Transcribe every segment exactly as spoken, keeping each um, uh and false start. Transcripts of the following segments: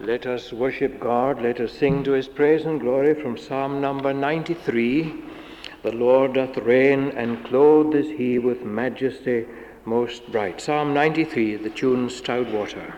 Let us worship God, let us sing to his praise and glory from Psalm number ninety-three. The Lord doth reign, and clothed is he with majesty most bright. Psalm ninety-three, the tune Stout Water.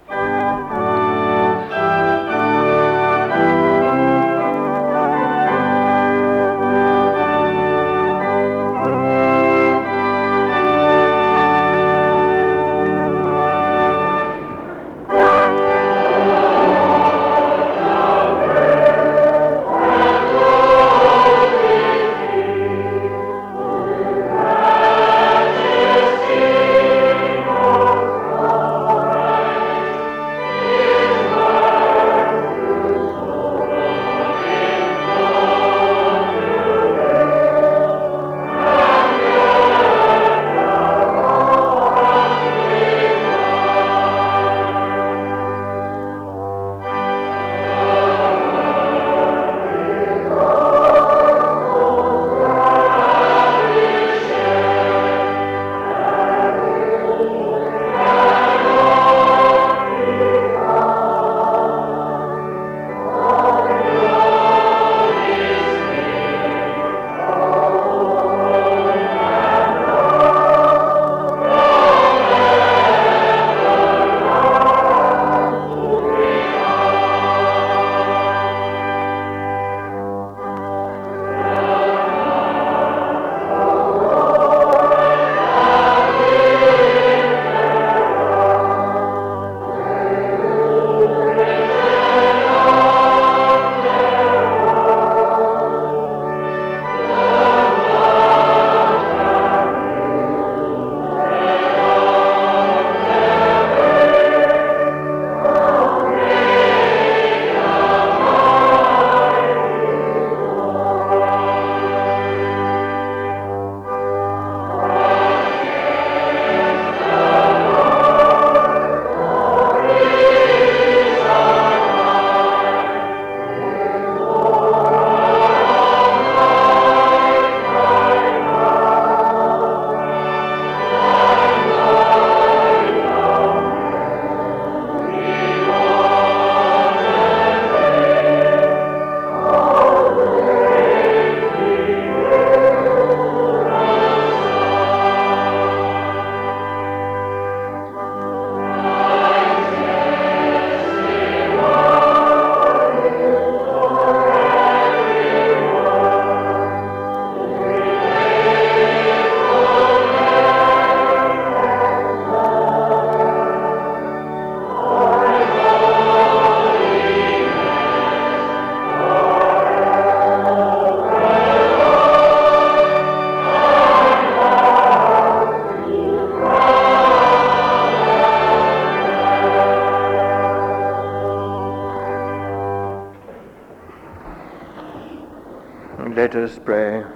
Let us pray.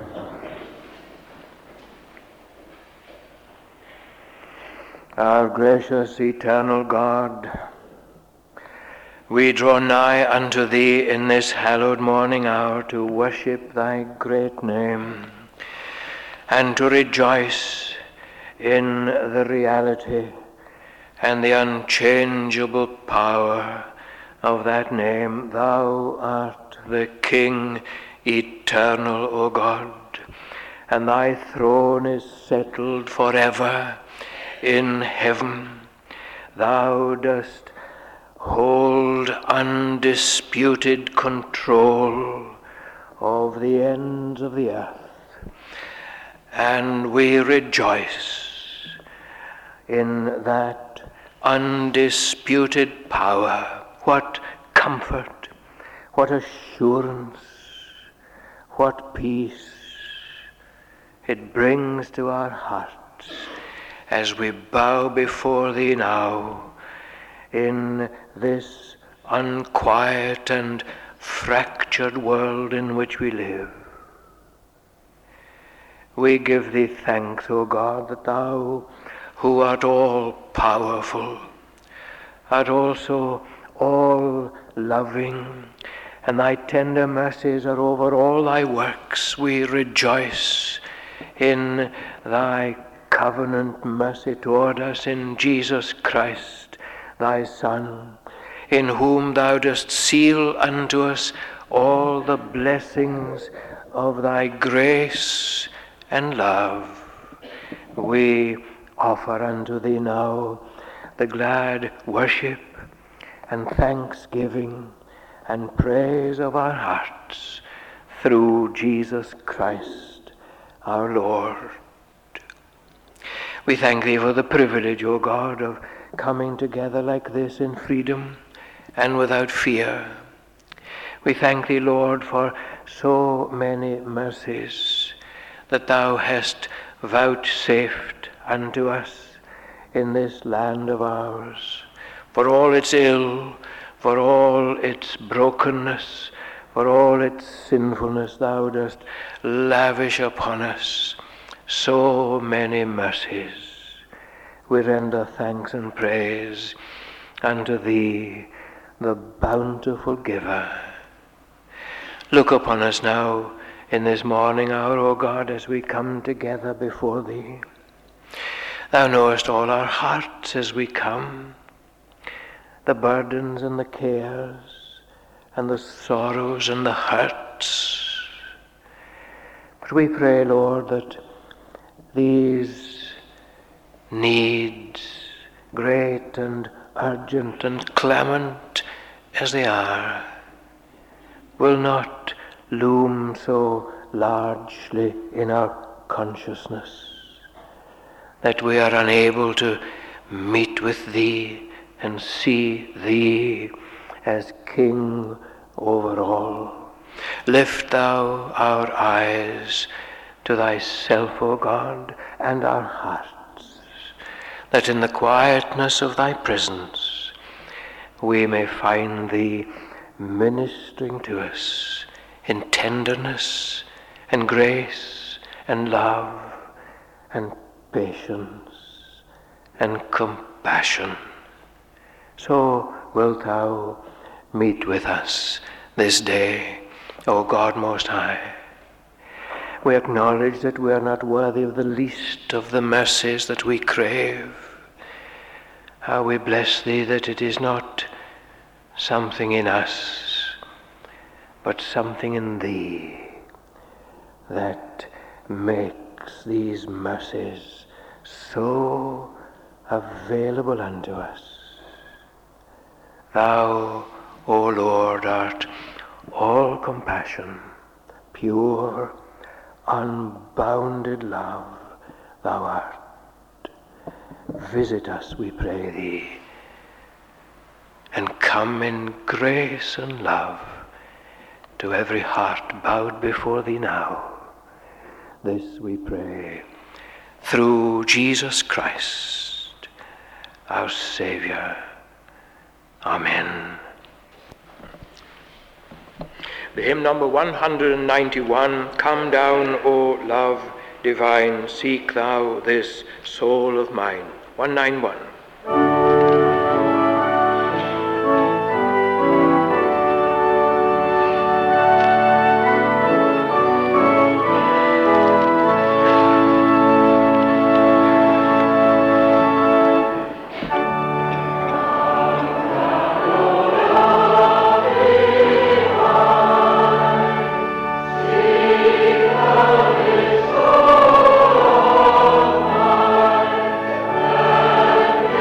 Our gracious, eternal God, we draw nigh unto thee in this hallowed morning hour to worship thy great name and to rejoice in the reality and the unchangeable power of that name. Thou art the King eternal, O God, and thy throne is settled forever in heaven. Thou dost hold undisputed control of the ends of the earth, and we rejoice in that undisputed power. What comfort, what assurance, what peace it brings to our hearts as we bow before thee now in this unquiet and fractured world in which we live. We give thee thanks, O God, that thou, who art all powerful, art also all loving, and thy tender mercies are over all thy works. We rejoice in thy covenant mercy toward us in Jesus Christ, thy Son, in whom thou dost seal unto us all the blessings of thy grace and love, we offer unto thee now the glad worship and thanksgiving and praise of our hearts through Jesus Christ our Lord. We thank thee for the privilege, O God, of coming together like this in freedom and without fear. We thank thee, Lord, for so many mercies that thou hast vouchsafed unto us in this land of ours, for all its ill, for all its brokenness, for all its sinfulness thou dost lavish upon us so many mercies. We render thanks and praise unto thee, the bountiful giver. Look upon us now in this morning hour, O God, as we come together before thee. Thou knowest all our hearts as we come, the burdens and the cares and the sorrows and the hurts. But we pray, Lord, that these needs, great and urgent and clamant as they are, will not loom so largely in our consciousness that we are unable to meet with thee and see thee as King over all. Lift thou our eyes to thyself, O God, and our hearts, that in the quietness of thy presence we may find thee ministering to us in tenderness and grace and love and patience and compassion. So wilt thou meet with us this day, O God Most High. We acknowledge that we are not worthy of the least of the mercies that we crave. How we bless thee that it is not something in us, but something in thee that makes these mercies so available unto us. Thou, O Lord, art all compassion, pure, unbounded love, thou art. Visit us, we pray thee, and come in grace and love to every heart bowed before thee now. This we pray through Jesus Christ, our Saviour. Amen. The hymn number one hundred ninety-one, Come down, O love divine, seek thou this soul of mine. one ninety-one. Amen.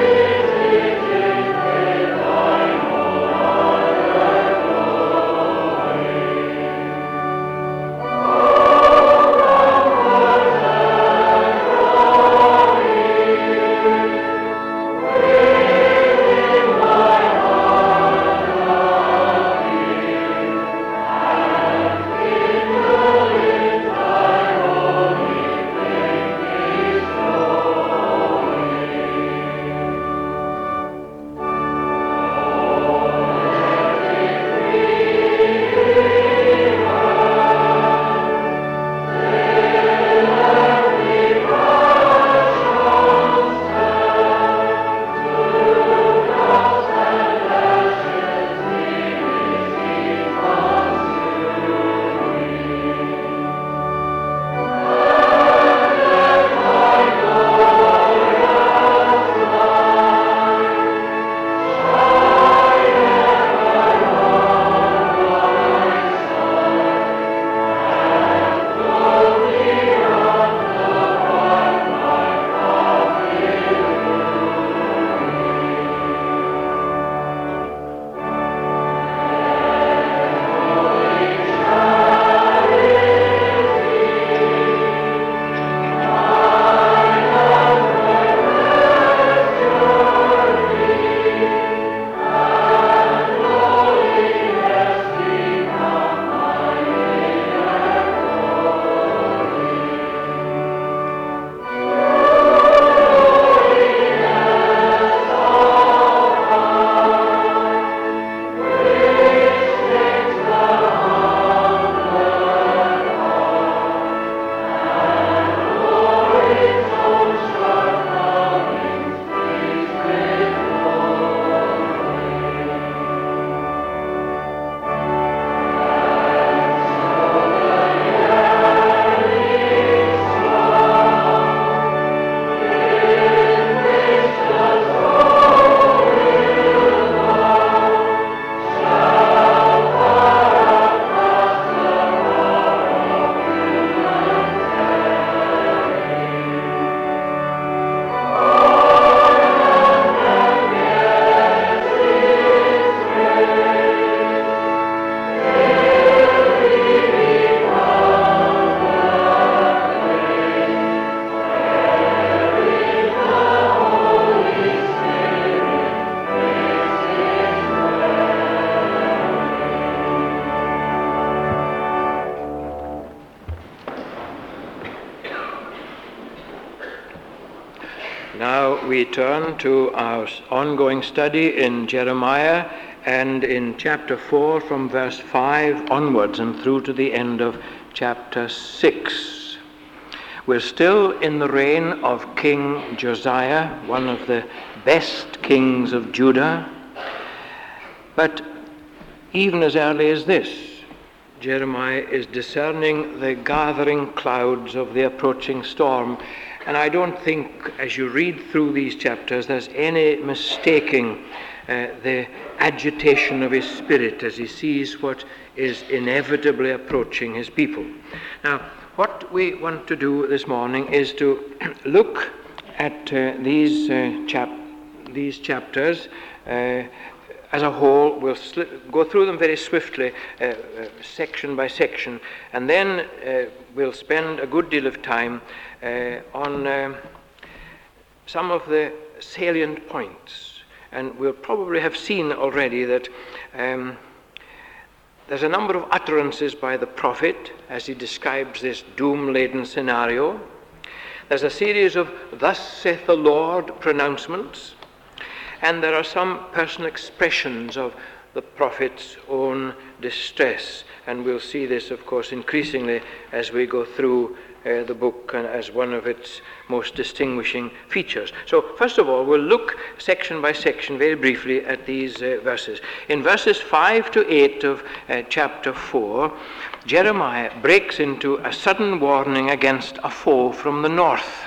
we turn to our ongoing study in Jeremiah and in chapter four from verse five onwards and through to the end of chapter six. We're still in the reign of King Josiah, one of the best kings of Judah. But even as early as this, Jeremiah is discerning the gathering clouds of the approaching storm. And I don't think, as you read through these chapters, there's any mistaking uh, the agitation of his spirit as he sees what is inevitably approaching his people. Now, what we want to do this morning is to look at uh, these uh, chap these chapters uh, as a whole. We'll sli- go through them very swiftly, uh, uh, section by section, and then uh, we'll spend a good deal of time uh, on uh, some of the salient points. And we'll probably have seen already that um, there's a number of utterances by the prophet as he describes this doom-laden scenario. There's a series of "Thus saith the Lord" pronouncements. And there are some personal expressions of the prophet's own distress. And we'll see this, of course, increasingly as we go through uh, the book and as one of its most distinguishing features. So, first of all, we'll look section by section very briefly at these uh, verses. In verses five to eight of uh, chapter four, Jeremiah breaks into a sudden warning against a foe from the north.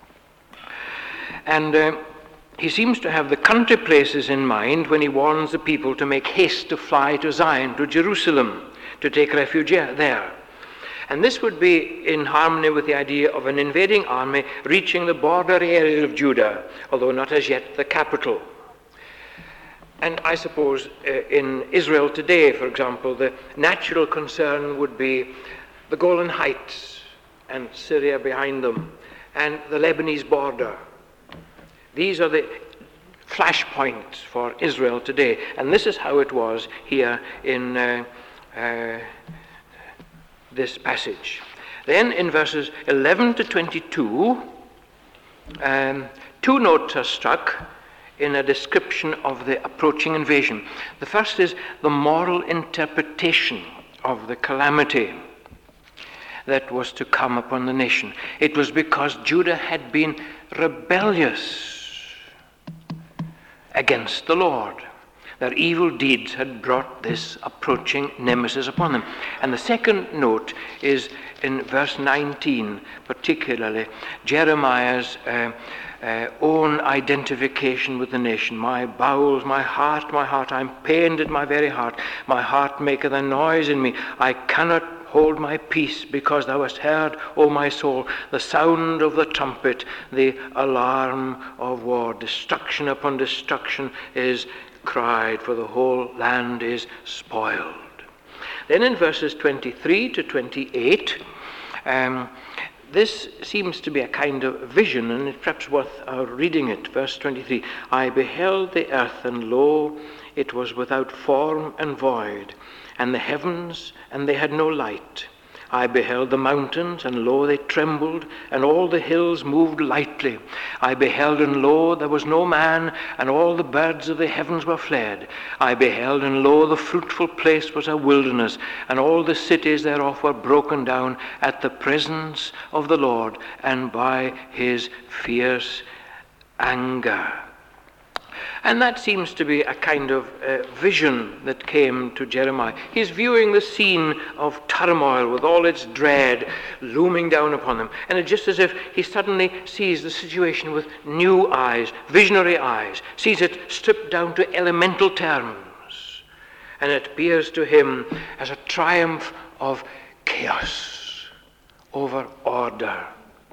And Uh, He seems to have the country places in mind when he warns the people to make haste to fly to Zion, to Jerusalem, to take refuge there. And this would be in harmony with the idea of an invading army reaching the border area of Judah, although not as yet the capital. And I suppose uh, in Israel today, for example, the natural concern would be the Golan Heights and Syria behind them, and the Lebanese border. These are the flashpoints for Israel today. And this is how it was here in uh, uh, this passage. Then in verses eleven to twenty-two, um, two notes are struck in a description of the approaching invasion. The first is the moral interpretation of the calamity that was to come upon the nation. It was because Judah had been rebellious against the Lord. Their evil deeds had brought this approaching nemesis upon them. And the second note is in verse nineteen, particularly Jeremiah's uh, uh, own identification with the nation. My bowels, my heart, my heart, I'm pained at my very heart. My heart maketh a noise in me. I cannot hold my peace, because thou hast heard, O my soul, the sound of the trumpet, the alarm of war. Destruction upon destruction is cried, for the whole land is spoiled. Then in verses twenty-three to twenty-eight, um, this seems to be a kind of vision, and it's perhaps worth our reading it. Verse twenty-three, I beheld the earth, and lo, it was without form and void, and the heavens, and they had no light. I beheld the mountains, and lo, they trembled, and all the hills moved lightly. I beheld, and lo, there was no man, and all the birds of the heavens were fled. I beheld, and lo, the fruitful place was a wilderness, and all the cities thereof were broken down at the presence of the Lord, and by his fierce anger. And that seems to be a kind of uh, vision that came to Jeremiah. He's viewing the scene of turmoil with all its dread looming down upon him. And it's just as if he suddenly sees the situation with new eyes, visionary eyes, sees it stripped down to elemental terms. And it appears to him as a triumph of chaos over order.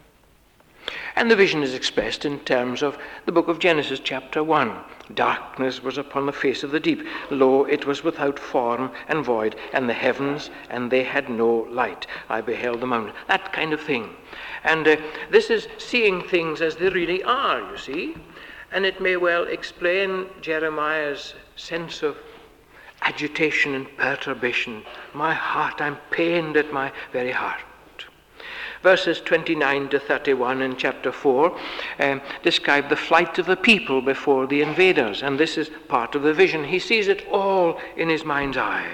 And the vision is expressed in terms of the book of Genesis chapter one. Darkness was upon the face of the deep. Lo, it was without form and void, and the heavens, and they had no light. I beheld the mountain. That kind of thing. And uh, this is seeing things as they really are, you see. And it may well explain Jeremiah's sense of agitation and perturbation. My heart, I'm pained at my very heart. Verses twenty-nine to thirty-one in chapter four um, describe the flight of the people before the invaders, and this is part of the vision. He sees it all in his mind's eye.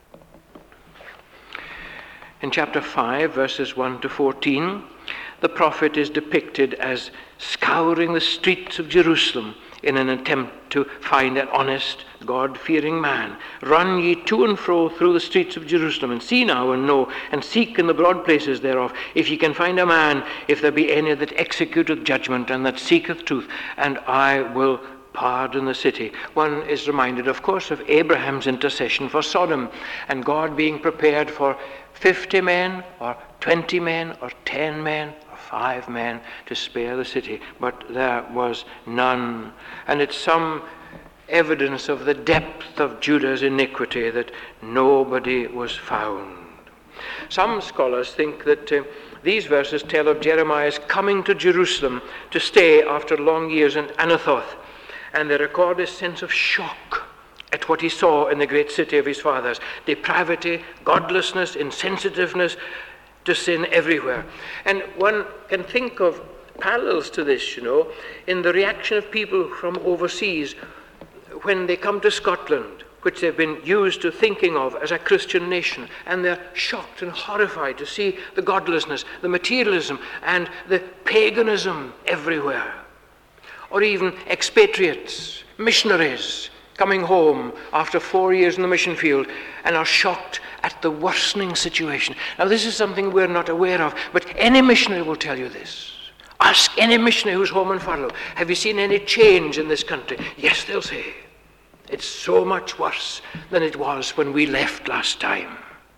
In chapter five, verses one to fourteen, the prophet is depicted as scouring the streets of Jerusalem in an attempt to find an honest, God-fearing man. Run ye to and fro through the streets of Jerusalem, and see now and know, and seek in the broad places thereof, if ye can find a man, if there be any that executeth judgment, and that seeketh truth, and I will pardon the city. One is reminded, of course, of Abraham's intercession for Sodom, and God being prepared for fifty men, or twenty men, or ten men, or five men to spare the city. But there was none. And it's some evidence of the depth of Judah's iniquity that nobody was found. Some scholars think that uh, these verses tell of Jeremiah's coming to Jerusalem to stay after long years in Anathoth, and they record a sense of shock at what he saw in the great city of his fathers. Depravity, godlessness, insensitiveness to sin everywhere. And one can think of parallels to this, you know, in the reaction of people from overseas when they come to Scotland, which they've been used to thinking of as a Christian nation, and they're shocked and horrified to see the godlessness, the materialism, and the paganism everywhere. Or even expatriates, missionaries, coming home after four years in the mission field and are shocked at the worsening situation. Now, this is something we're not aware of, but any missionary will tell you this. Ask any missionary who's home on furlough, have you seen any change in this country? Yes, they'll say. It's so much worse than it was when we left last time.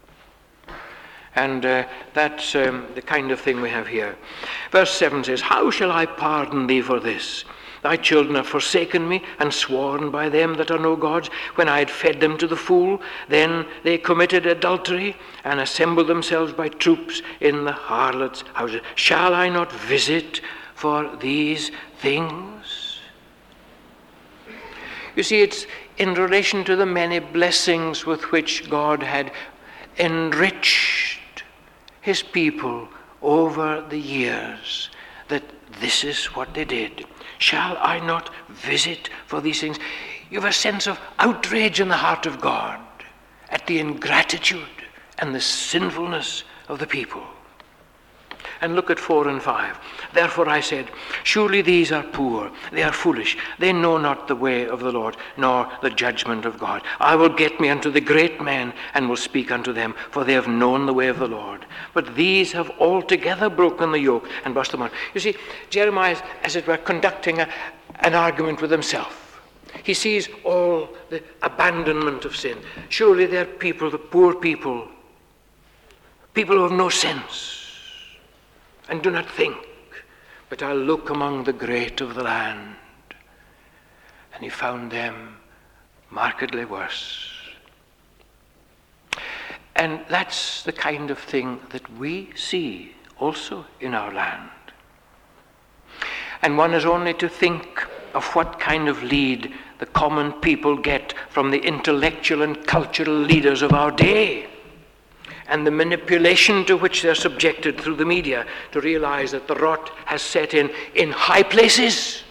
And uh, that's um, the kind of thing we have here. Verse seven says, how shall I pardon thee for this? Thy children have forsaken me, and sworn by them that are no gods, when I had fed them to the full. Then they committed adultery, and assembled themselves by troops in the harlots' houses. Shall I not visit for these things? You see, it's in relation to the many blessings with which God had enriched his people over the years that this is what they did. Shall I not visit for these things? You have a sense of outrage in the heart of God at the ingratitude and the sinfulness of the people. And look at four and five. Therefore I said, surely these are poor, they are foolish, they know not the way of the Lord, nor the judgment of God. I will get me unto the great men, and will speak unto them, for they have known the way of the Lord. But these have altogether broken the yoke and burst them on. You see, Jeremiah is, as it were, conducting a, an argument with himself. He sees all the abandonment of sin. Surely they're people, the poor people, people who have no sense, and do not think. But I'll look among the great of the land. And he found them markedly worse. And that's the kind of thing that we see also in our land. And one has only to think of what kind of lead the common people get from the intellectual and cultural leaders of our day, and the manipulation to which they're subjected through the media, to realize that the rot has set in in high places.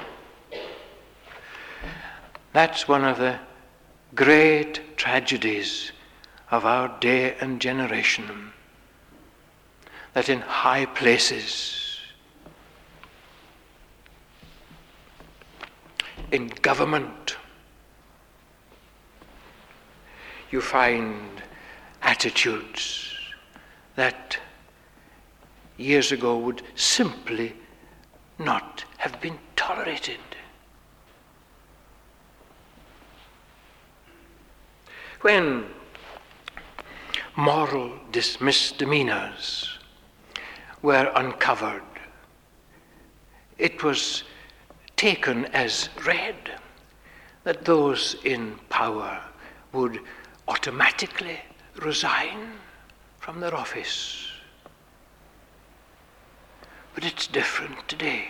That's one of the great tragedies of our day and generation, that in high places, in government, you find attitudes that years ago would simply not have been tolerated. When moral dis- misdemeanors were uncovered, it was taken as read that those in power would automatically resign from their office. But it's different today.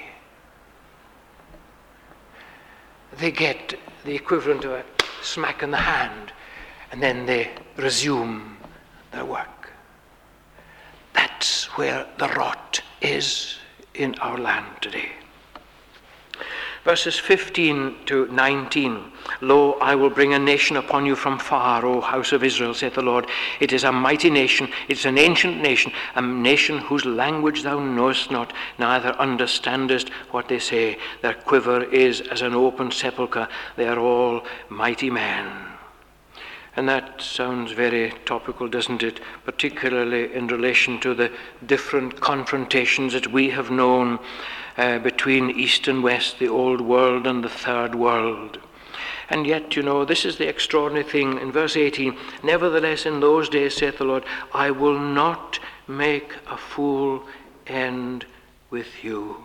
They get the equivalent of a smack in the hand, and then they resume their work. That's where the rot is in our land today. Verses fifteen to nineteen, Lo, I will bring a nation upon you from far, O house of Israel, saith the Lord. It is a mighty nation, it is an ancient nation, a nation whose language thou knowest not, neither understandest what they say. Their quiver is as an open sepulchre, they are all mighty men. And that sounds very topical, doesn't it? Particularly in relation to the different confrontations that we have known uh, between East and West, the old world and the third world. And yet, you know, this is the extraordinary thing. In verse eighteen, nevertheless in those days, saith the Lord, I will not make a fool end with you.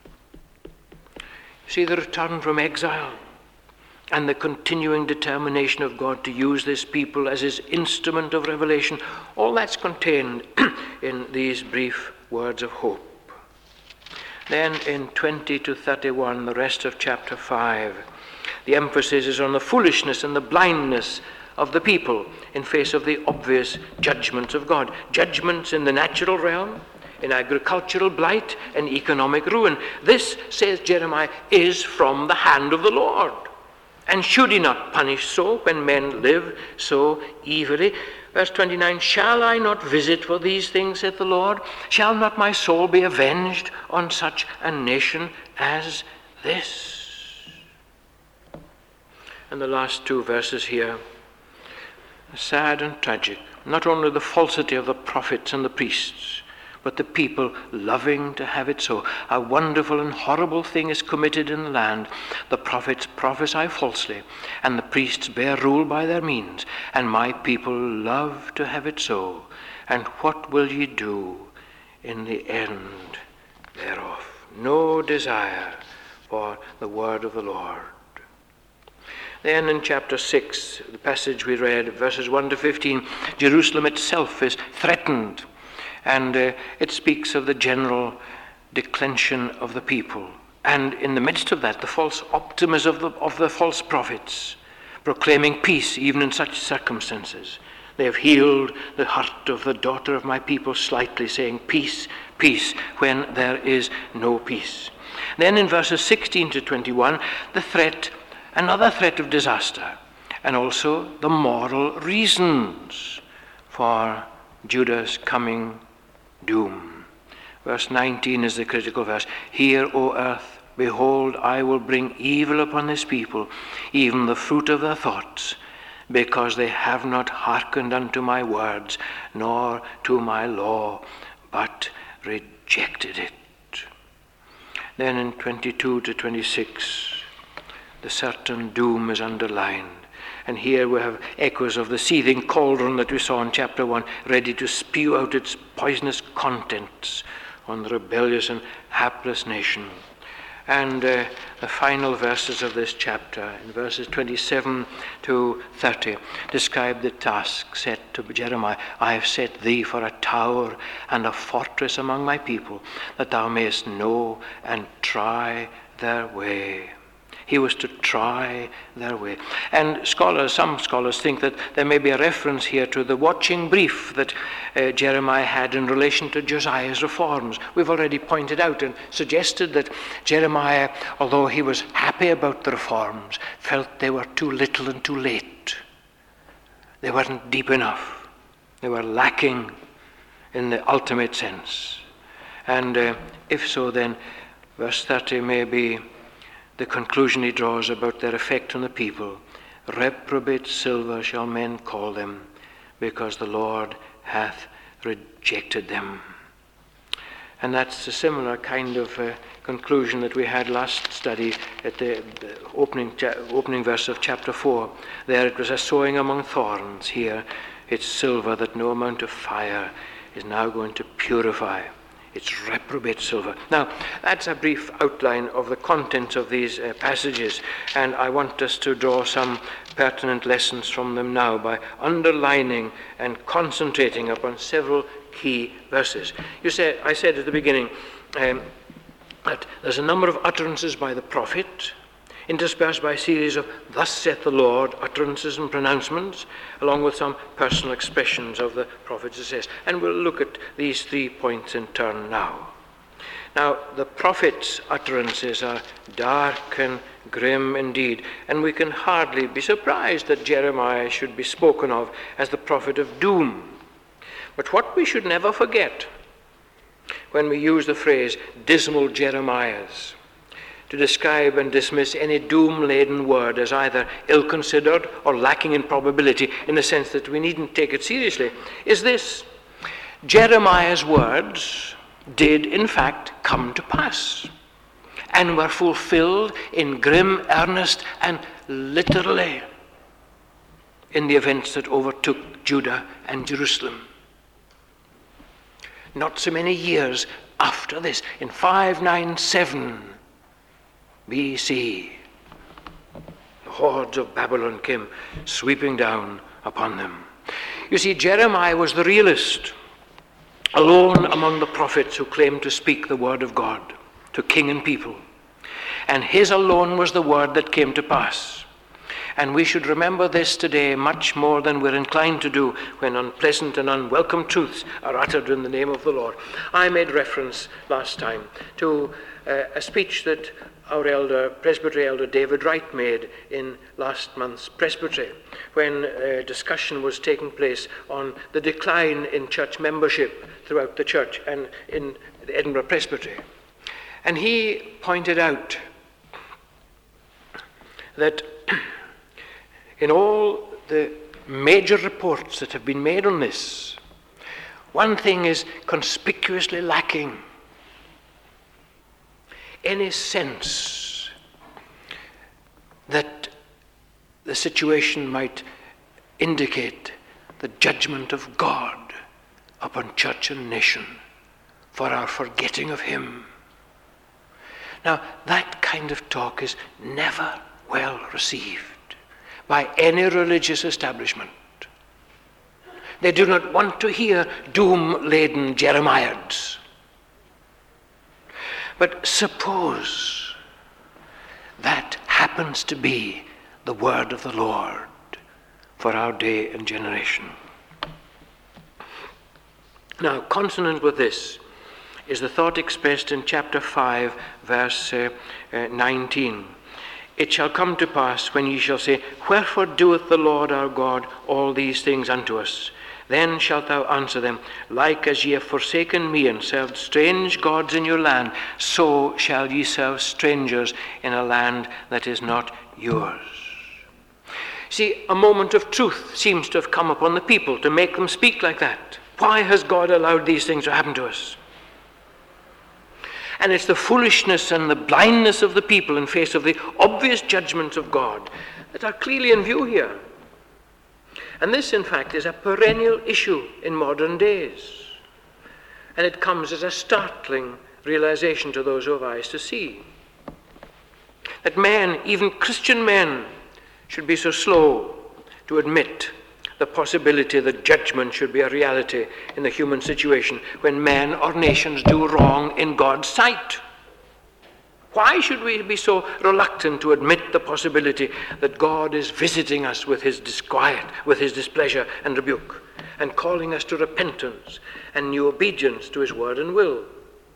See the return from exile and the continuing determination of God to use this people as his instrument of revelation. All that's contained in these brief words of hope. Then in twenty to thirty-one, the rest of chapter five, the emphasis is on the foolishness and the blindness of the people in face of the obvious judgments of God. Judgments in the natural realm, in agricultural blight and economic ruin. This, says Jeremiah, is from the hand of the Lord. And should he not punish so when men live so evilly? Verse twenty-nine, shall I not visit for these things, saith the Lord? Shall not my soul be avenged on such a nation as this? And the last two verses here, sad and tragic. Not only the falsity of the prophets and the priests, but the people loving to have it so. A wonderful and horrible thing is committed in the land. The prophets prophesy falsely, and the priests bear rule by their means, and my people love to have it so. And what will ye do in the end thereof? No desire for the word of the Lord. Then in chapter six, the passage we read, verses one to fifteen, Jerusalem itself is threatened. And uh, it speaks of the general declension of the people. And in the midst of that, the false optimism of the, of the false prophets, proclaiming peace even in such circumstances. They have healed the heart of the daughter of my people slightly, saying, peace, peace, when there is no peace. Then in verses sixteen to twenty-one, the threat, another threat of disaster, and also the moral reasons for Judah's coming doom. Verse nineteen is the critical verse. Hear, O earth, behold, I will bring evil upon this people, even the fruit of their thoughts, because they have not hearkened unto my words, nor to my law, but rejected it. Then in twenty-two to twenty-six, the certain doom is underlined. And here we have echoes of the seething cauldron that we saw in chapter one, ready to spew out its poisonous contents on the rebellious and hapless nation. And uh, the final verses of this chapter, in verses twenty-seven to thirty, describe the task set to Jeremiah. I have set thee for a tower and a fortress among my people, that thou mayest know and try their way. He was to try their way. And scholars, some scholars think that there may be a reference here to the watching brief that uh, Jeremiah had in relation to Josiah's reforms. We've already pointed out and suggested that Jeremiah, although he was happy about the reforms, felt they were too little and too late. They weren't deep enough. They were lacking in the ultimate sense. And uh, if so, then verse thirty may be the conclusion he draws about their effect on the people. Reprobate silver shall men call them, because the Lord hath rejected them. And that's a similar kind of uh, conclusion that we had last study at the, the opening, cha- opening verse of chapter four. There it was a sowing among thorns. Here it's silver that no amount of fire is now going to purify. It's reprobate silver. Now, that's a brief outline of the contents of these uh, passages, and I want us to draw some pertinent lessons from them now by underlining and concentrating upon several key verses. You said, I said at the beginning um, that there's a number of utterances by the prophet interspersed by a series of "Thus saith the Lord" utterances and pronouncements, along with some personal expressions of the prophet's assess. And we'll look at these three points in turn now. Now, the prophet's utterances are dark and grim indeed, and we can hardly be surprised that Jeremiah should be spoken of as the prophet of doom. But what we should never forget when we use the phrase dismal Jeremiahs to describe and dismiss any doom-laden word as either ill-considered or lacking in probability, in the sense that we needn't take it seriously, is this: Jeremiah's words did in fact come to pass and were fulfilled in grim earnest and literally in the events that overtook Judah and Jerusalem. Not so many years after this, in five ninety-seven B C, the hordes of Babylon came sweeping down upon them. You see, Jeremiah was the realist, alone among the prophets who claimed to speak the word of God to king and people. And his alone was the word that came to pass. And we should remember this today much more than we're inclined to do when unpleasant and unwelcome truths are uttered in the name of the Lord. I made reference last time to uh, a speech that our elder, Presbytery Elder David Wright made in last month's Presbytery, when a discussion was taking place on the decline in church membership throughout the church and in the Edinburgh Presbytery. And he pointed out that in all the major reports that have been made on this, one thing is conspicuously lacking: any sense that the situation might indicate the judgment of God upon church and nation for our forgetting of him. Now, that kind of talk is never well received by any religious establishment. They do not want to hear doom-laden Jeremiads. But suppose that happens to be the word of the Lord for our day and generation. Now, consonant with this is the thought expressed in chapter five, verse uh, uh, nineteen. It shall come to pass when ye shall say, Wherefore doeth the Lord our God all these things unto us? Then shalt thou answer them, Like as ye have forsaken me and served strange gods in your land, so shall ye serve strangers in a land that is not yours. See, a moment of truth seems to have come upon the people to make them speak like that. Why has God allowed these things to happen to us? And it's the foolishness and the blindness of the people in face of the obvious judgments of God that are clearly in view here. And this, in fact, is a perennial issue in modern days. And it comes as a startling realization to those who have eyes to see. That men, even Christian men, should be so slow to admit the possibility that judgment should be a reality in the human situation when men or nations do wrong in God's sight. Why should we be so reluctant to admit the possibility that God is visiting us with his disquiet, with his displeasure and rebuke, and calling us to repentance and new obedience to his word and will?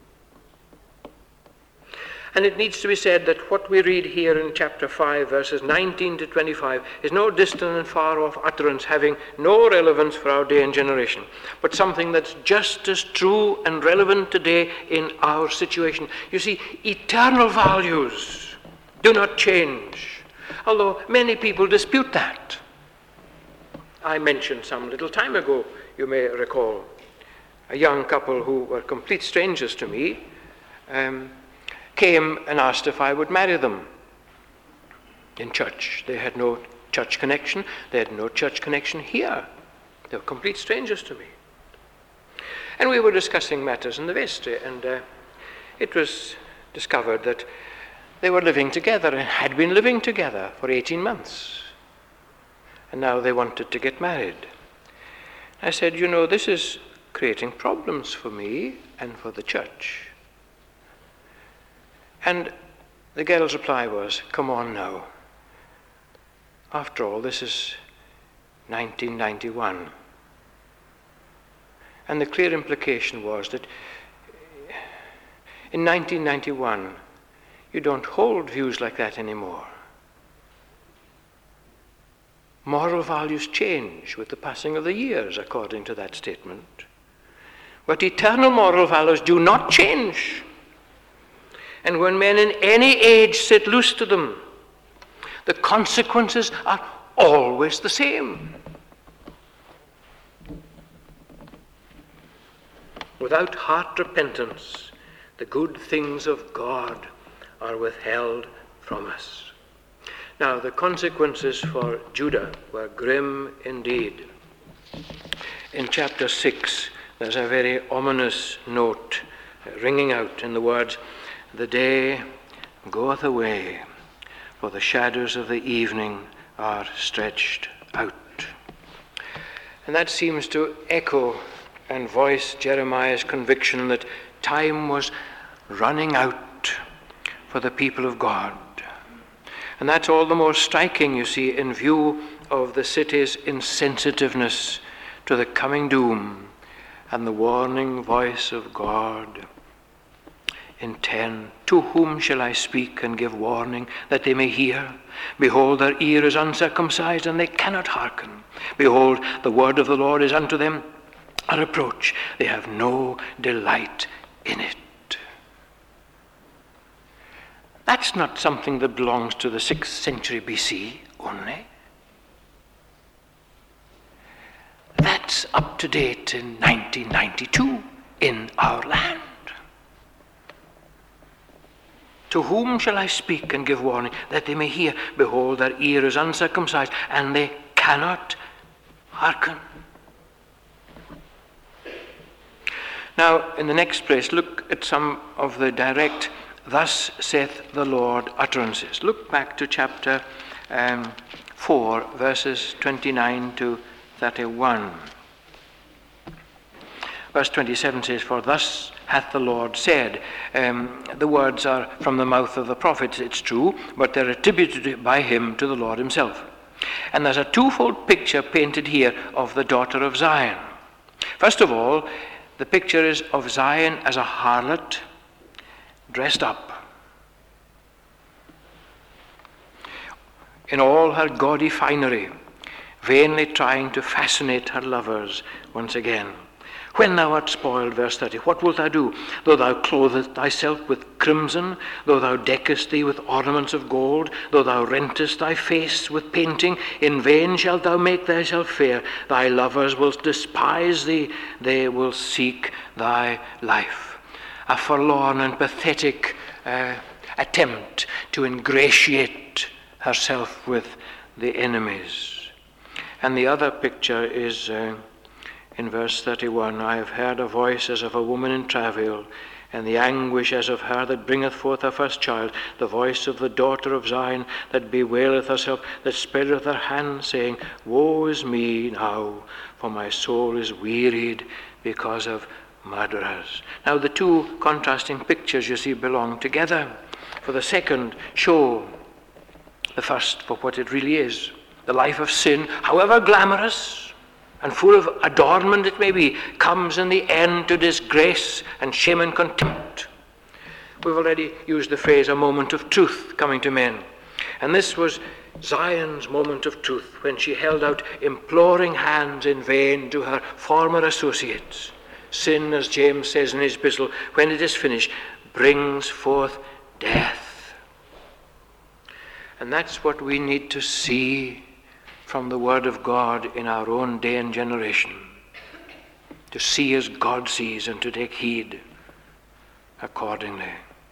And it needs to be said that what we read here in chapter five, verses nineteen to twenty-five, is no distant and far off utterance having no relevance for our day and generation, but something that's just as true and relevant today in our situation. You see, eternal values do not change, although many people dispute that. I mentioned some little time ago, you may recall, a young couple who were complete strangers to me, um, came and asked if I would marry them in church. They had no church connection. They had no church connection here. They were complete strangers to me. And we were discussing matters in the vestry, and uh, it was discovered that they were living together and had been living together for eighteen months. And now they wanted to get married. I said, you know, this is creating problems for me and for the church. And The girl's reply was, "Come on now. After all, this is nineteen ninety-one. And the clear implication was that in nineteen ninety-one, you don't hold views like that anymore. Moral values change with the passing of the years, according to that statement. But eternal moral values do not change. And when men in any age sit loose to them, the consequences are always the same. Without heart repentance, the good things of God are withheld from us. Now, the consequences for Judah were grim indeed. In chapter six, there's a very ominous note ringing out in the words, "The day goeth away, for the shadows of the evening are stretched out." And that seems to echo and voice Jeremiah's conviction that time was running out for the people of God. And that's all the more striking, you see, in view of the city's insensitiveness to the coming doom and the warning voice of God. In ten, "To whom shall I speak and give warning, that they may hear? Behold, their ear is uncircumcised, and they cannot hearken. Behold, the word of the Lord is unto them a reproach. They have no delight in it." That's not something that belongs to the sixth century B C only. That's up to date in nineteen ninety-two in our land. "To whom shall I speak and give warning, that they may hear? Behold, their ear is uncircumcised, and they cannot hearken." Now, in the next place, look at some of the direct "Thus saith the Lord" utterances. Look back to chapter um, four, verses twenty-nine to thirty-one. Verse twenty-seven says, "For thus hath the Lord said." Um, the words are from the mouth of the prophets, it's true, but they're attributed by him to the Lord himself. And there's a twofold picture painted here of the daughter of Zion. First of all, the picture is of Zion as a harlot dressed up in all her gaudy finery, vainly trying to fascinate her lovers once again. "When thou art spoiled," verse thirty, "what wilt thou do? Though thou clothest thyself with crimson, though thou deckest thee with ornaments of gold, though thou rentest thy face with painting, in vain shalt thou make thyself fair. Thy lovers will despise thee, they will seek thy life." A forlorn and pathetic uh, attempt to ingratiate herself with the enemies. And the other picture is uh, in verse thirty-one, "I have heard a voice as of a woman in travail, and the anguish as of her that bringeth forth her first child, the voice of the daughter of Zion that bewaileth herself, that spreadeth her hand, saying, Woe is me now, for my soul is wearied because of murderers." Now the two contrasting pictures, you see, belong together. For the second show the first for what it really is. The life of sin, however glamorous and full of adornment it may be, comes in the end to disgrace and shame and contempt. We've already used the phrase "a moment of truth" coming to men. And this was Zion's moment of truth, when she held out imploring hands in vain to her former associates. Sin, as James says in his epistle, when it is finished, brings forth death. And that's what we need to see from the Word of God in our own day and generation. To see as God sees and to take heed accordingly.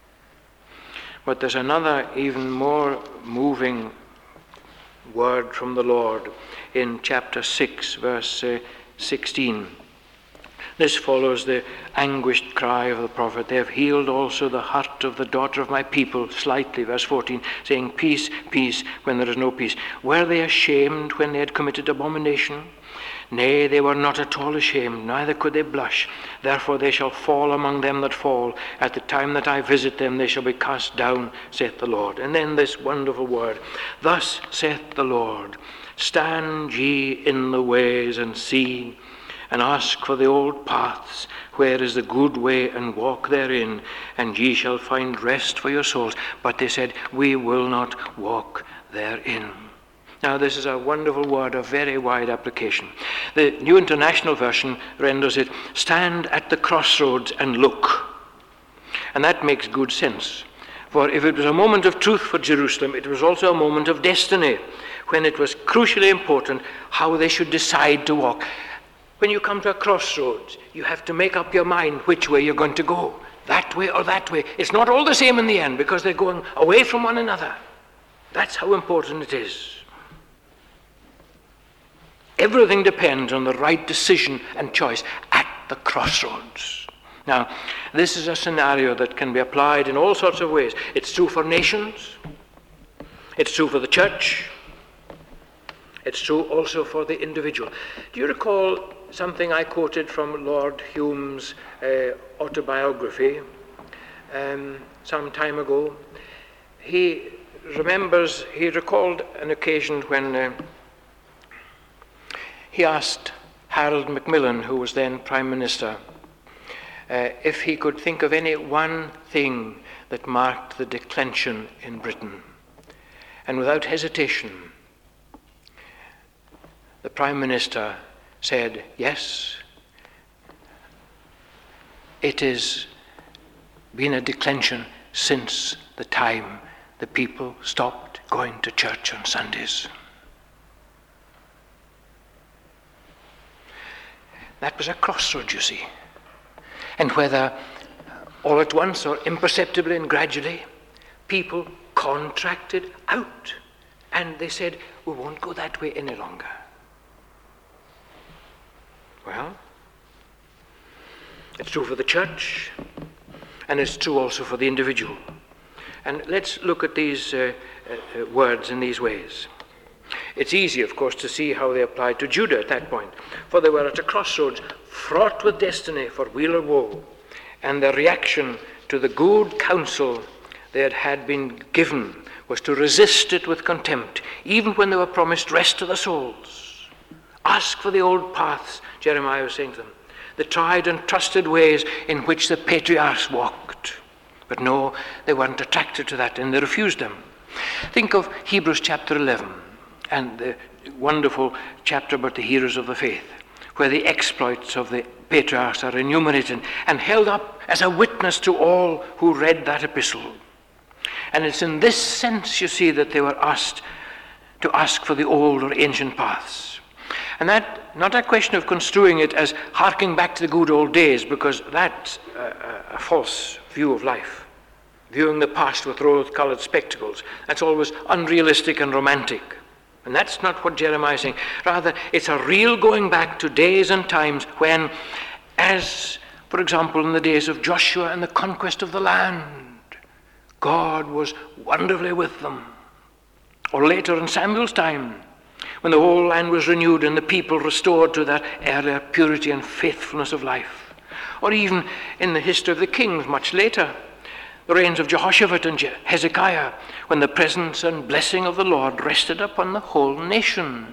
But there's another even more moving word from the Lord in chapter six, verse uh, sixteen. This follows the anguished cry of the prophet. "They have healed also the heart of the daughter of my people," slightly, verse fourteen, saying, "Peace, peace," when there is no peace. "Were they ashamed when they had committed abomination? Nay, they were not at all ashamed, neither could they blush. Therefore they shall fall among them that fall. At the time that I visit them, they shall be cast down, saith the Lord. And then this wonderful word, thus saith the Lord, stand ye in the ways and see, and ask for the old paths, where is the good way, and walk therein, and ye shall find rest for your souls. But they said, we will not walk therein. Now this is a wonderful word of very wide application. The New International Version renders it, stand at the crossroads and look. And that makes good sense. For if it was a moment of truth for Jerusalem, it was also a moment of destiny, when it was crucially important how they should decide to walk. When you come to a crossroads, you have to make up your mind which way you're going to go, that way or that way. It's not all the same in the end, because they're going away from one another. That's how important it is. Everything depends on the right decision and choice at the crossroads. Now, this is a scenario that can be applied in all sorts of ways. It's true for nations. It's true for the church. It's true also for the individual. Do you recall something I quoted from Lord Hume's uh, autobiography um, some time ago? He remembers, he recalled an occasion when uh, he asked Harold Macmillan, who was then Prime Minister, uh, if he could think of any one thing that marked the declension in Britain. And without hesitation, the Prime Minister said, yes, it has been a declension since the time the people stopped going to church on Sundays. That was a crossroad, you see. And whether all at once or imperceptibly and gradually, people contracted out. And they said, we won't go that way any longer. Well, it's true for the church, and it's true also for the individual. And let's look at these uh, uh, words in these ways. It's easy, of course, to see how they applied to Judah at that point, for they were at a crossroads, fraught with destiny for weal or woe, and their reaction to the good counsel they had had been given was to resist it with contempt, even when they were promised rest to their souls. Ask for the old paths, Jeremiah was saying to them, the tried and trusted ways in which the patriarchs walked. But no, they weren't attracted to that, and they refused them. Think of Hebrews chapter eleven, and the wonderful chapter about the heroes of the faith, where the exploits of the patriarchs are enumerated and held up as a witness to all who read that epistle. And it's in this sense, you see, that they were asked to ask for the old or ancient paths. And that, not a question of construing it as harking back to the good old days, because that's a, a false view of life. Viewing the past with rose-colored spectacles, that's always unrealistic and romantic. And that's not what Jeremiah is saying. Rather, it's a real going back to days and times when, as, for example, in the days of Joshua and the conquest of the land, God was wonderfully with them. Or later in Samuel's time, when the whole land was renewed and the people restored to their earlier purity and faithfulness of life. Or even in the history of the kings much later, the reigns of Jehoshaphat and Hezekiah, when the presence and blessing of the Lord rested upon the whole nation.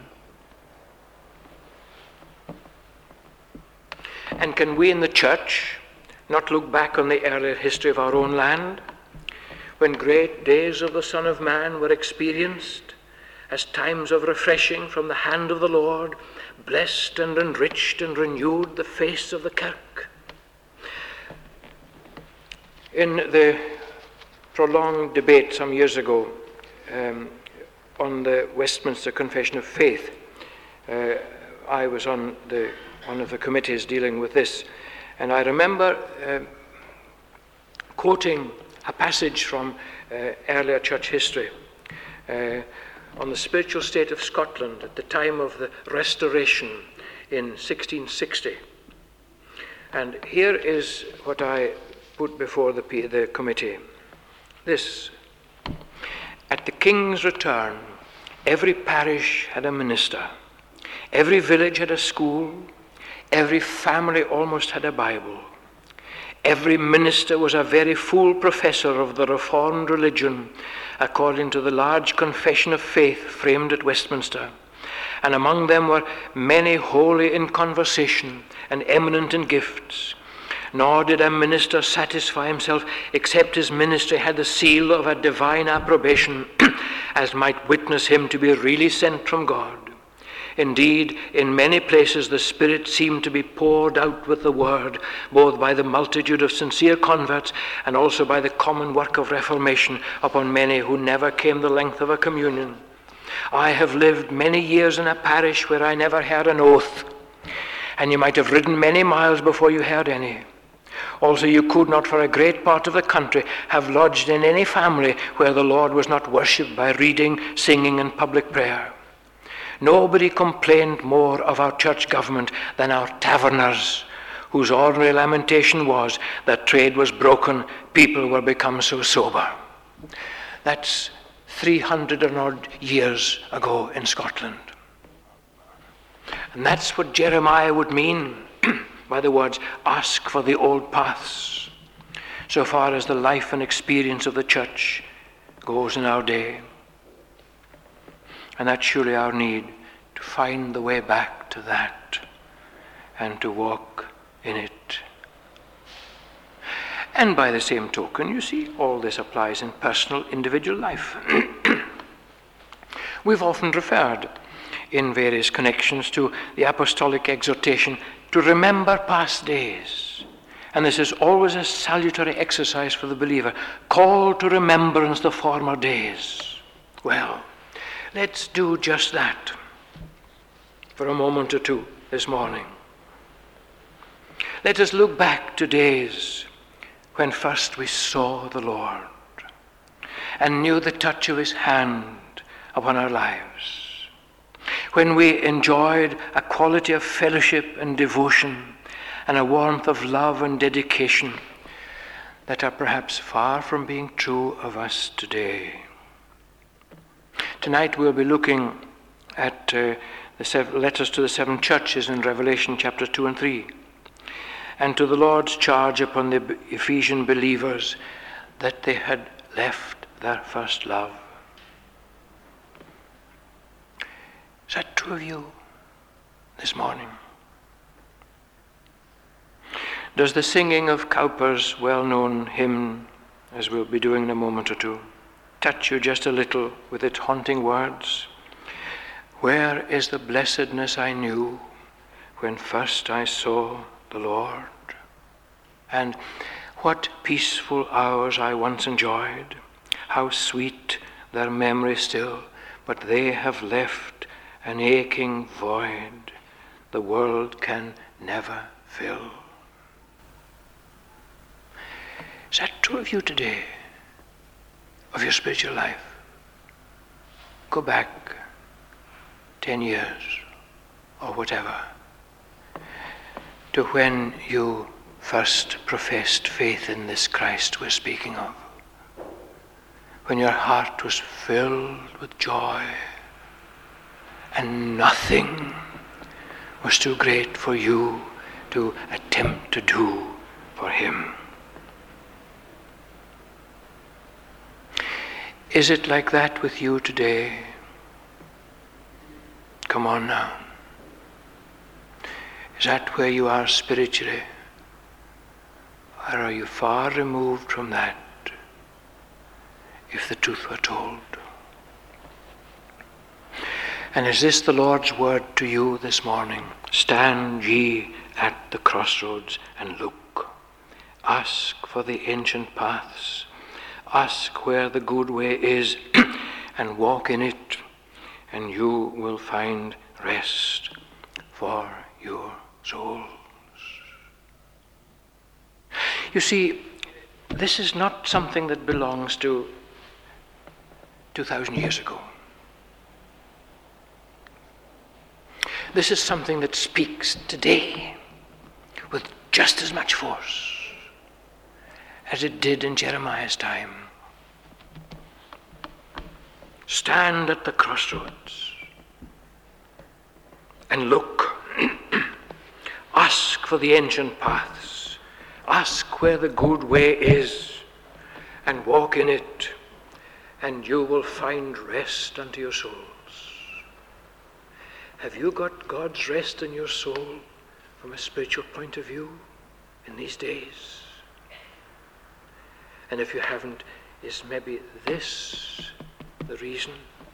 And can we in the church not look back on the earlier history of our own land, when great days of the Son of Man were experienced as times of refreshing from the hand of the Lord, blessed and enriched and renewed the face of the kirk? In the prolonged debate some years ago um, on the Westminster Confession of Faith, uh, I was on the, one of the committees dealing with this, and I remember uh, quoting a passage from uh, earlier church history uh, on the spiritual state of Scotland at the time of the Restoration in sixteen sixty. And here is what I put before the, the committee. This: at the King's return, every parish had a minister, Every village had a school. Every family almost had a Bible. Every minister was a very full professor of the Reformed religion, according to the large confession of faith framed at Westminster. And among them were many holy in conversation and eminent in gifts. Nor did a minister satisfy himself except his ministry had the seal of a divine approbation, as might witness him to be really sent from God. Indeed, in many places the Spirit seemed to be poured out with the word, both by the multitude of sincere converts and also by the common work of reformation upon many who never came the length of a communion. I have lived many years in a parish where I never heard an oath, and you might have ridden many miles before you heard any. Also, you could not for a great part of the country have lodged in any family where the Lord was not worshipped by reading, singing, and public prayer. Nobody complained more of our church government than our taverners, whose ordinary lamentation was that trade was broken, people were become so sober. That's three hundred and odd years ago in Scotland. And that's what Jeremiah would mean by the words, ask for the old paths, so far as the life and experience of the church goes in our day. And that's surely our need, to find the way back to that and to walk in it. And by the same token, you see, all this applies in personal, individual life. We've often referred in various connections to the apostolic exhortation to remember past days. And this is always a salutary exercise for the believer. Call to remembrance the former days. Well, let's do just that for a moment or two this morning. Let us look back to days when first we saw the Lord and knew the touch of his hand upon our lives, when we enjoyed a quality of fellowship and devotion and a warmth of love and dedication that are perhaps far from being true of us today. Tonight we'll be looking at uh, the seven letters to the seven churches in Revelation chapter two and three, and to the Lord's charge upon the Ephesian believers that they had left their first love. Is that true of you this morning? Does the singing of Cowper's well-known hymn, as we'll be doing in a moment or two, touch you just a little with its haunting words? Where is the blessedness I knew when first I saw the Lord? And what peaceful hours I once enjoyed, how sweet their memory still, but they have left an aching void the world can never fill. Is that true of you today, of your spiritual life? Go back ten years or whatever to when you first professed faith in this Christ we're speaking of, when your heart was filled with joy and nothing was too great for you to attempt to do for him. Is it like that with you today? Come on now. Is that where you are spiritually? Or are you far removed from that, if the truth were told? And is this the Lord's word to you this morning? Stand ye at the crossroads and look. Ask for the ancient paths. Ask where the good way is and walk in it, and you will find rest for your souls. You see, this is not something that belongs to two thousand years ago. This is something that speaks today with just as much force as it did in Jeremiah's time. Stand at the crossroads and look. Ask for the ancient paths. Ask where the good way is, and walk in it, and you will find rest unto your souls. Have you got God's rest in your soul from a spiritual point of view in these days? And if you haven't, is maybe this the reason?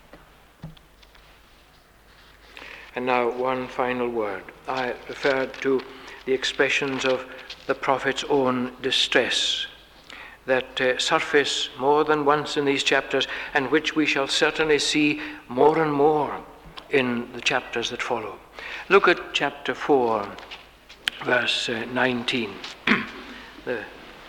And now one final word. I referred to the expressions of the prophet's own distress that uh, surface more than once in these chapters, and which we shall certainly see more and more in the chapters that follow. Look at chapter four, verse uh, nineteen. the,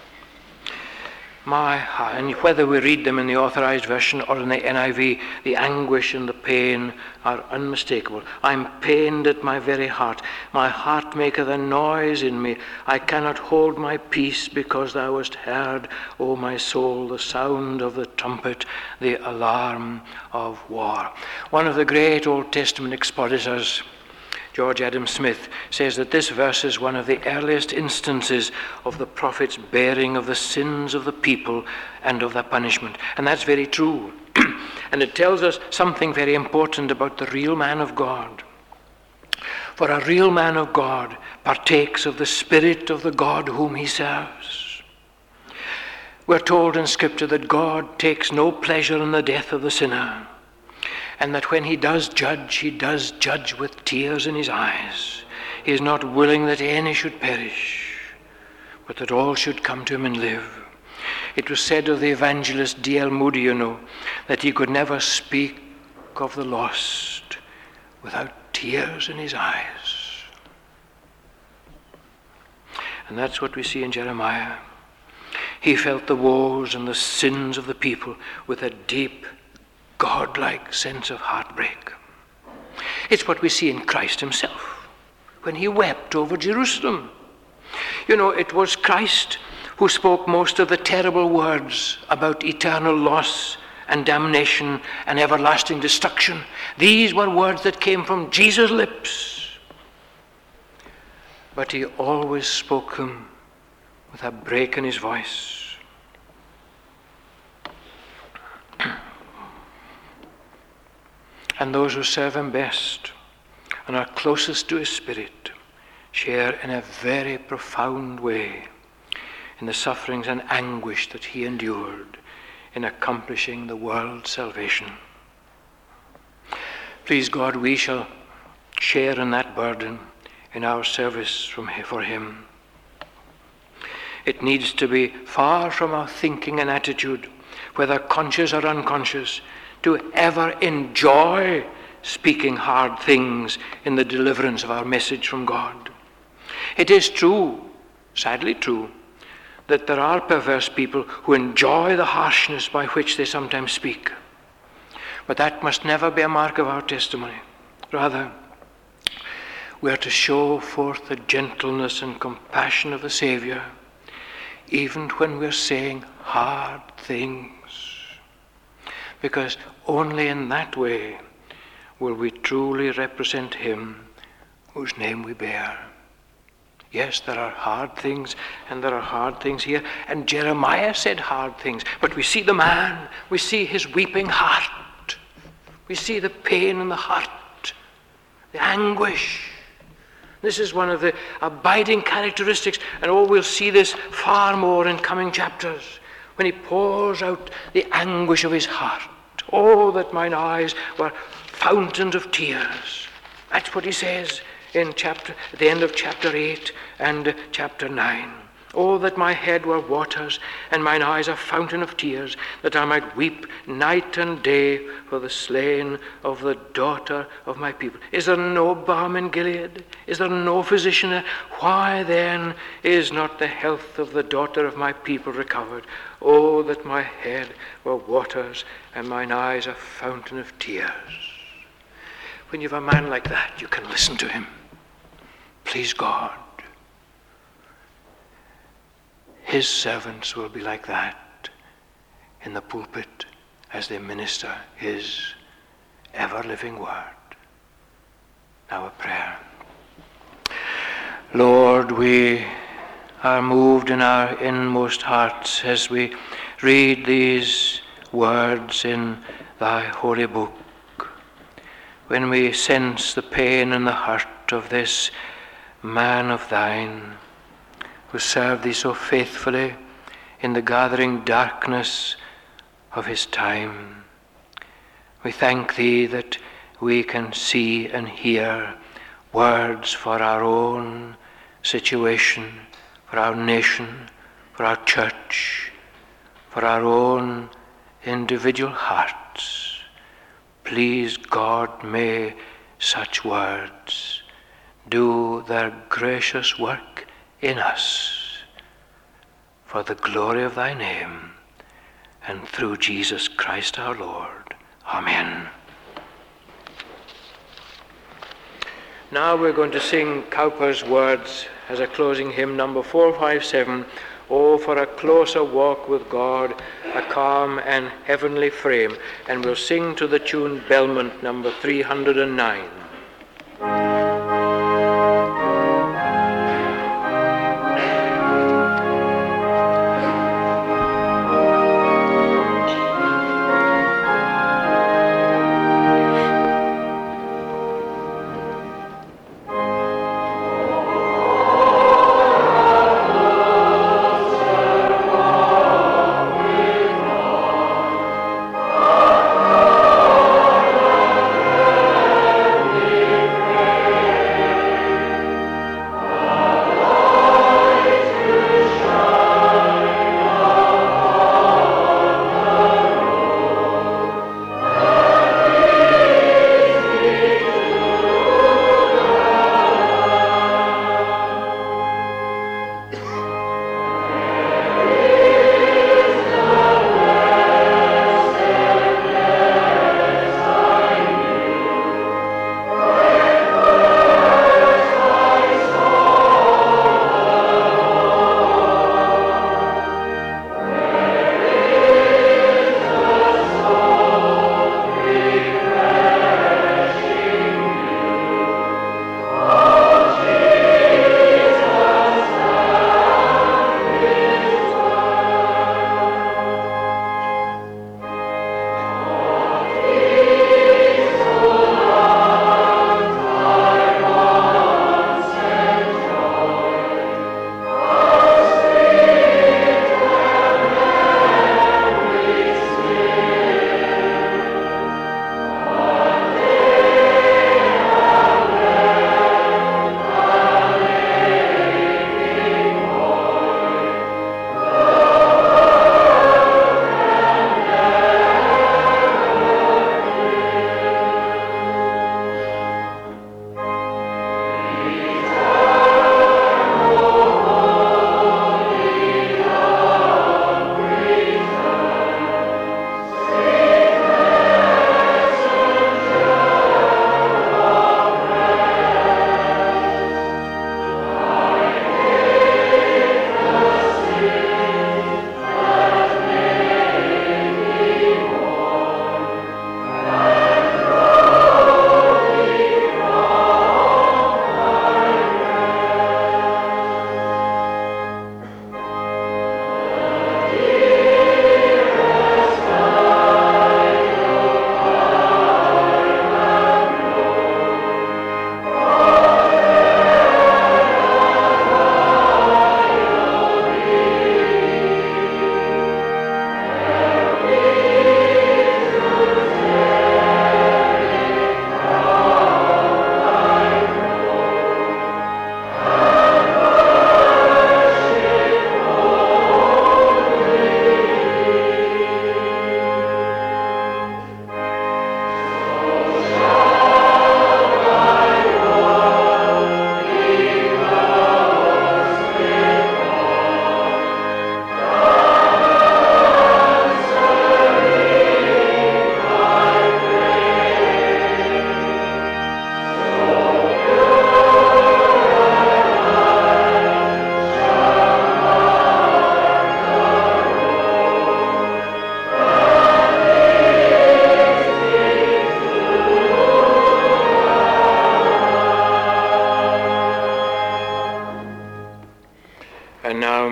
my heart, and whether we read them in the Authorized Version or in the N I V, the anguish and the pain are unmistakable. I'm pained at my very heart. My heart maketh a noise in me. I cannot hold my peace, because thou hast heard, O my soul, the sound of the trumpet, the alarm of war. One of the great Old Testament expositors, George Adam Smith, says that this verse is one of the earliest instances of the prophet's bearing of the sins of the people and of their punishment. And that's very true. And it tells us something very important about the real man of God. For a real man of God partakes of the spirit of the God whom he serves. We're told in Scripture that God takes no pleasure in the death of the sinner, and that when he does judge, he does judge with tears in his eyes. He is not willing that any should perish, but that all should come to him and live. It was said of the evangelist D L Moody, you know, that he could never speak of the lost without tears in his eyes. And that's what we see in Jeremiah. He felt the woes and the sins of the people with a deep, God-like sense of heartbreak. It's what we see in Christ himself when he wept over Jerusalem. You know, it was Christ who spoke most of the terrible words about eternal loss and damnation and everlasting destruction. These were words that came from Jesus' lips. But he always spoke them with a break in his voice. And those who serve him best and are closest to his spirit share in a very profound way in the sufferings and anguish that he endured in accomplishing the world's salvation. Please God, we shall share in that burden in our service from for him. It needs to be far from our thinking and attitude, whether conscious or unconscious, to ever enjoy speaking hard things in the deliverance of our message from God. It is true, sadly true, that there are perverse people who enjoy the harshness by which they sometimes speak. But that must never be a mark of our testimony. Rather, we are to show forth the gentleness and compassion of the Savior, even when we're saying hard things. Because only in that way will we truly represent him whose name we bear. Yes, there are hard things, and there are hard things here. And Jeremiah said hard things. But we see the man. We see his weeping heart. We see the pain in the heart, the anguish. This is one of the abiding characteristics. And oh, we'll see this far more in coming chapters, when he pours out the anguish of his heart. Oh, that mine eyes were fountains of tears. That's what he says in chapter, at the end of chapter eight and chapter nine. Oh, that my head were waters, and mine eyes a fountain of tears, that I might weep night and day for the slain of the daughter of my people. Is there no balm in Gilead? Is there no physician there? Why then is not the health of the daughter of my people recovered? Oh, that my head were waters, and mine eyes a fountain of tears. When you have a man like that, you can listen to him. Please God, his servants will be like that in the pulpit as they minister his ever-living word. Now a prayer. Lord, we are moved in our inmost hearts as we read these words in thy holy book. When we sense the pain and the hurt of this man of thine, who served thee so faithfully in the gathering darkness of his time, we thank thee that we can see and hear words for our own situation, for our nation, for our church, for our own individual hearts. Please, God, may such words do their gracious work in us for the glory of thy name and through Jesus Christ our Lord. Amen. Now we're going to sing Cowper's words as a closing hymn, number four five seven, Oh, for a closer walk with God, a calm and heavenly frame. And we'll sing to the tune Belmont, number three hundred nine.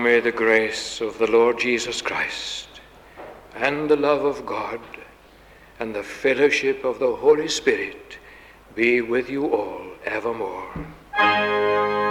may the grace of the Lord Jesus Christ and the love of God and the fellowship of the Holy Spirit be with you all evermore.